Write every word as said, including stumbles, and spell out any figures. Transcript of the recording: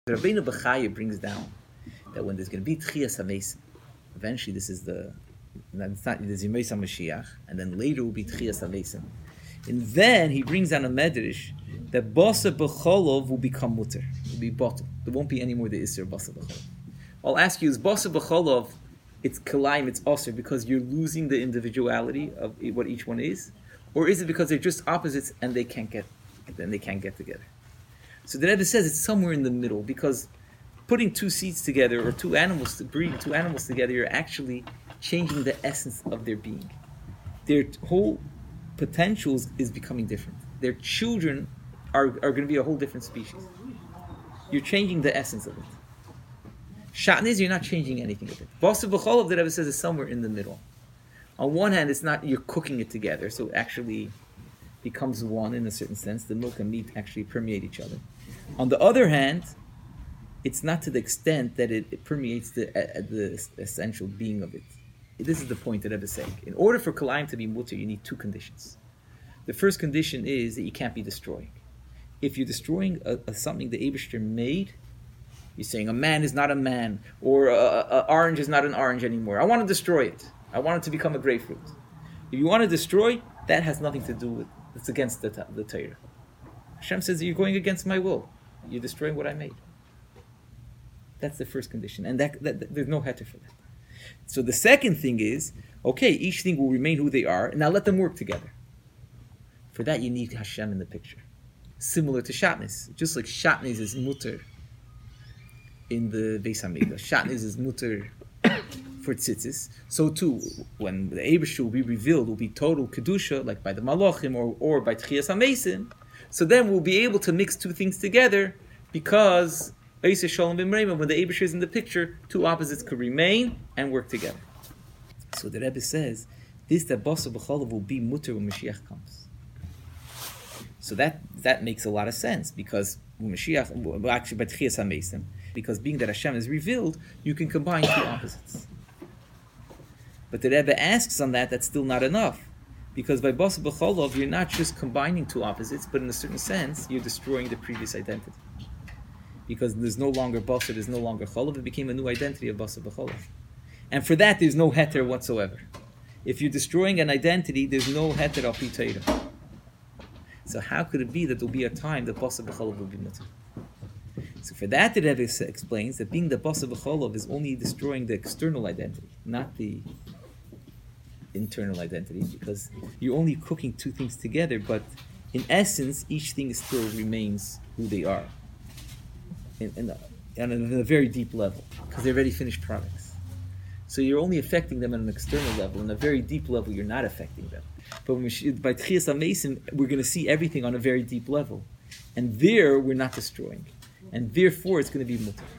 The Rabbeinu Bechaya brings down that when there's going to be Tchias HaMesim, eventually this is the, it's not, there's Yemei HaMashiach, and then later will be Tchias HaMesim. And then he brings down a medrash that Basa B'cholov will become mutter, will be bottle. There won't be any more the Isser Basa B'cholov. I'll ask you, is Basa B'cholov, it's Kalaim, it's Osir, because you're losing the individuality of what each one is? Or is it because they're just opposites and they can't get, and they can't get together? So the Rebbe says it's somewhere in the middle, because putting two seeds together or two animals to breed two animals together, you're actually changing the essence of their being. Their whole potentials is becoming different. Their children are, are going to be a whole different species. You're changing the essence of it. Shatnez, you're not changing anything of it. Basa B'cholov, the Rebbe says, is somewhere in the middle. On one hand, it's not you're cooking it together, so it actually becomes one in a certain sense. The milk and meat actually permeate each other. On the other hand, it's not to the extent that it, it permeates the uh, the essential being of it. This is the point that Rebbe is saying. In order for Kalaim to be mutter, you need two conditions. The first condition is that you can't be destroying. If you're destroying a, a, something the Eibishter made, you're saying a man is not a man, or an orange is not an orange anymore. I want to destroy it. I want it to become a grapefruit. If you want to destroy, that has nothing to do with, it's against the, the Torah. Hashem says that you're going against my will. You're destroying what I made. That's the first condition. And that, that, that there's no heter for that. So the second thing is, okay, each thing will remain who they are, now let them work together. For that you need Hashem in the picture. Similar to Shatnez. Just like Shatnez is mutter in the Beis HaMikdash. Shatnez is mutter for tzitzis. So too, when the Eibusher will be revealed, will be total Kedusha, like by the Malachim or, or by Tchias HaMesim. So then we'll be able to mix two things together, because Eiseh Shalom B'Mreima, when the Eibusher is in the picture, two opposites could remain and work together. So the Rebbe says, this that Basa B'cholov will be mutter when Mashiach comes. So that that makes a lot of sense, because when Mashiach, well, actually by Tchias HaMesim, because being that Hashem is revealed, you can combine two opposites. But the Rebbe asks on that, that's still not enough. Because by Basa B'cholov, you're not just combining two opposites, but in a certain sense, you're destroying the previous identity. Because there's no longer Basa, there's no longer Cholov, it became a new identity of Basa B'cholov. And for that, there's no heter whatsoever. If you're destroying an identity, there's no heter al pi Torah. So how could it be that there'll be a time that Basa B'cholov will be mutter? So for that, the Rebbe explains that being the Basa B'cholov is only destroying the external identity, not the internal identity, because you're only cooking two things together, but in essence, each thing still remains who they are, in, in, a, on, a, on a very deep level, because they're already finished products. So you're only affecting them on an external level. On a very deep level, you're not affecting them. But when we, by Tchias HaMesim, we're going to see everything on a very deep level. And there, we're not destroying. And therefore, it's going to be mutter.